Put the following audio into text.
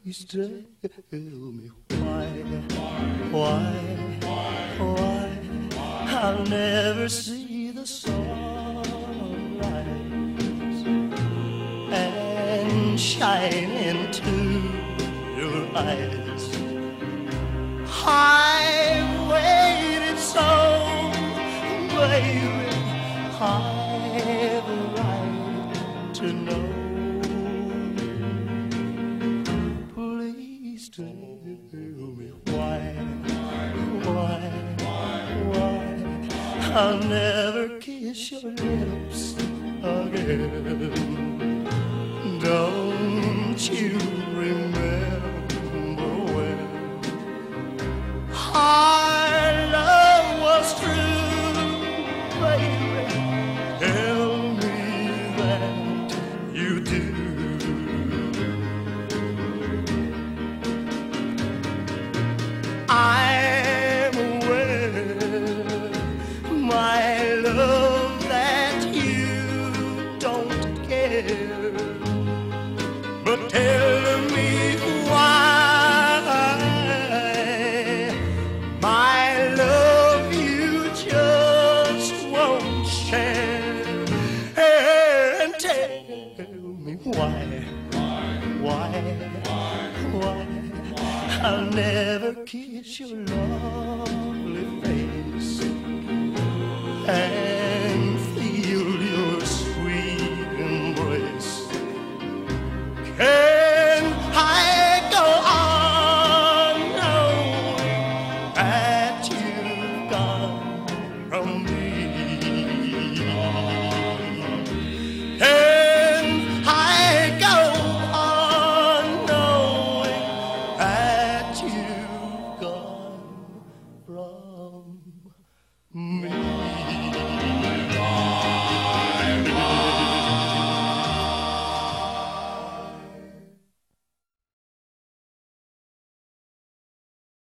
Please tell me why I'll never see the sun rise and shine into your eyes. I've waited so, baby, I've a right to know. Please tell me why I'll never kiss your lips again. Don't you remember when our love was true, baby? Tell me that you do. I'm aware, my love, that you don't care, but tell me why, my love, you just won't share. And tell me why I'll never kiss your lovely face and feel your sweet embrace. Can I go on knowing that you've gone from me? Can I go on knowing that you've gone from me?